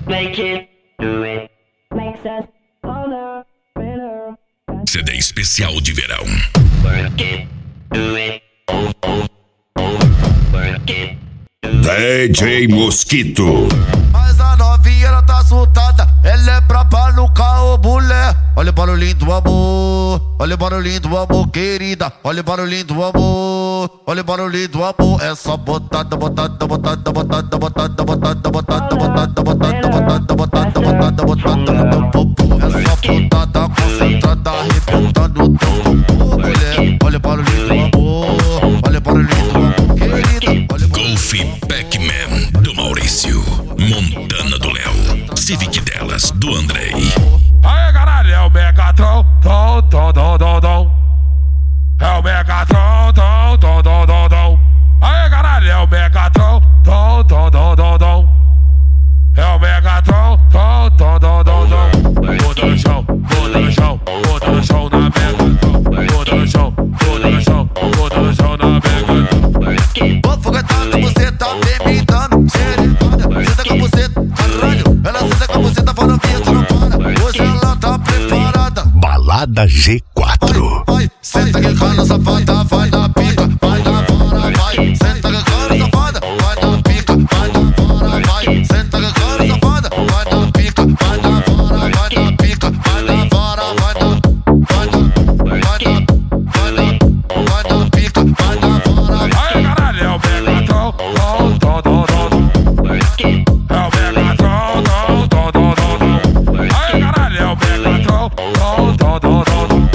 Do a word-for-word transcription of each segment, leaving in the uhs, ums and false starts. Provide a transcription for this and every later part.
Make it, do it. Makes us older, better. C D especial de verão. Work it, do it. Oh, oh, oh. Work it, do it. D J Mosquito. Mas a novinha ela tá assustada, ela é braba no carro, mulher. Olha o barulhinho do amor, olha o barulhinho do amor, querida. Olha o barulhinho do amor, olha o barulhinho do amor. É só botada, botada, botada, botada, botada, botada, botada, botada, botada, botada, botada, botada, botada no teu popô. É só botada concentrada, arrebentando o teu popô, mulher. Olha o barulhinho do amor, olha o barulhinho do amor, querida. Golf Pac-Man do Maurício, Montana do Léo, Civic delas do Andrei. Aê, caralho, é o Megatron, tom, tom, tom, tom, tom. É o Megatron, tom, tom, tom, tom, tom. Aê, caralho, é o Megatron, tom, tom, tom, tom, tom. É o Megatron, tom, tom, tom, tom, tom. Bota no chão, bota no chão, bota no chão na Megatron. Bota no chão, bota no chão, bota no chão na Megatron. Vou foguetar com você, tá me dando serenada. Senta com você, caralho. Ela senta com você, tá falando que tu não para. Hoje ela tá preparada. Balada G quatro. Vai, vai, senta que cana safada, vai na pica, vai na fora, vai. Senta que cana safada, vai na pica, vai na fora, vai. Senta que cana safada, vai na pica, vai na fora, vai na pica, vai na fora, vai na, vai na, vai na, vai na, vai na pica, vai na fora. Aê, caralho, é o Megatron, tom, tom, tom, tom, tom. É o Megatron, tom, tom, tom, tom, tom. Aê, caralho, é o Megatron, tom, tom, tom, tom, tom.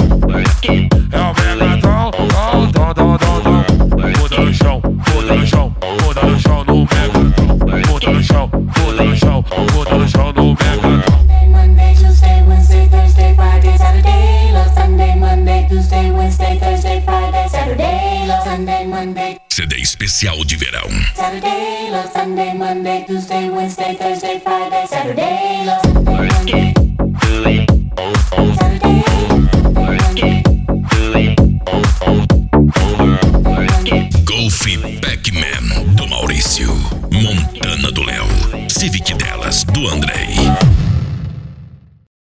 É o Megatron, tom, tom, tom, tom, tom. Bota no chão, bota no chão, bota no chão no Megatron. Bota no chão, bota no chão, bota no chão no Megatron. Monday, Tuesday, Wednesday, Thursday, Friday, Saturday. Love Sunday, Monday, Tuesday, Wednesday, Thursday, Friday, Saturday. Love Sunday, Monday, C D especial de verão. Saturday. Love Sunday, Monday, Tuesday, Wednesday, Thursday, Friday, Saturday. Love Sunday, Monday, Do it. Oh, oh. Saturday. Work it, do it. Oh, oh. Work it. Golf Pac-Man do Maurício, Montana do Léo, Civic delas do Andrei.